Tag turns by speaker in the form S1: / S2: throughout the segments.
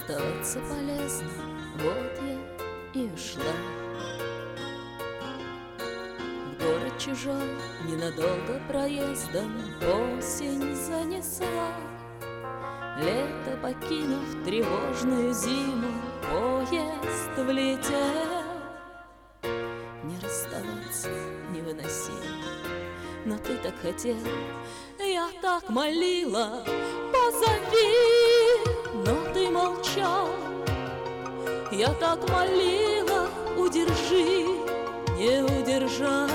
S1: Расставаться полезно, вот я и ушла. В город чужой ненадолго проездом осень занесла. Лето покинув тревожную зиму, поезд влетел. Не расставаться невыносимо, но ты так хотел, я так молила, позови, но ты молчал. Я так молила, удержи, не удержал.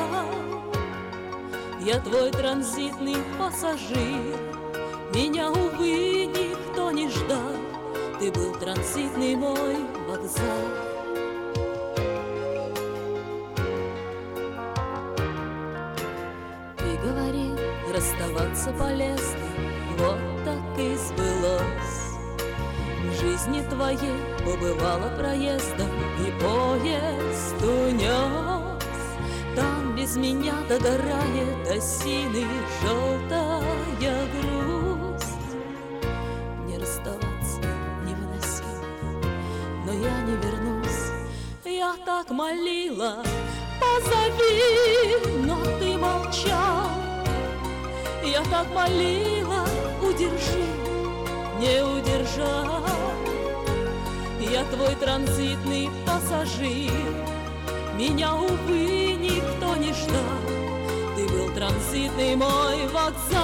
S1: Я твой транзитный пассажир, меня, увы, никто не ждал. Ты был транзитный мой вокзал. Ты говорил, расставаться полезно, вот так и сбылось. В жизни твоей побывала проездом, и поезд унес. Там без меня догорает осины желтая грусть. Не расставаться невыносимо, но я не вернусь. Я так молила, позови, но ты молчал. Я так молила, удержи, не удержал. Я твой транзитный пассажир, меня, увы, никто не ждал. Ты был транзитный мой вокзал.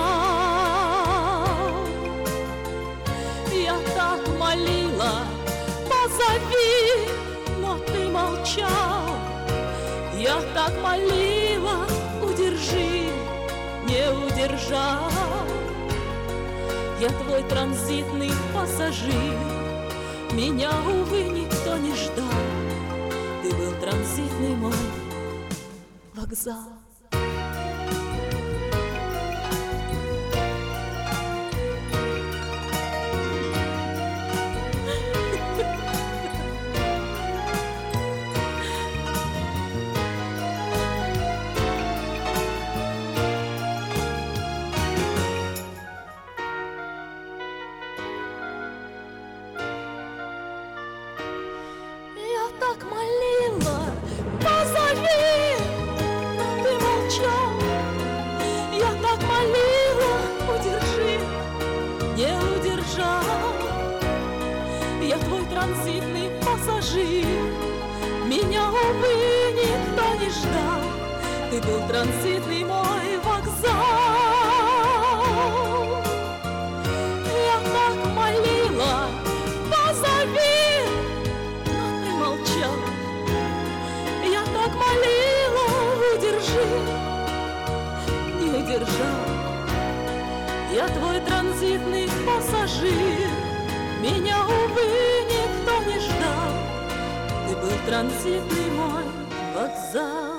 S1: Я так молила, позови, но ты молчал. Я так молила, удержи, не удержал. Я твой транзитный пассажир, меня, увы, никто не ждал. Ты был транзитный мой вокзал. Так молила, позови, но ты молчал. Я так молила, удержи, не удержал. Я твой транзитный пассажир, меня, увы, никто не ждал. Ты был транзитный мой вокзал. Я так молила, позови, я так молила, удержи, не удержал. Я твой транзитный пассажир, меня, увы, никто не ждал. Ты был транзитный мой вокзал.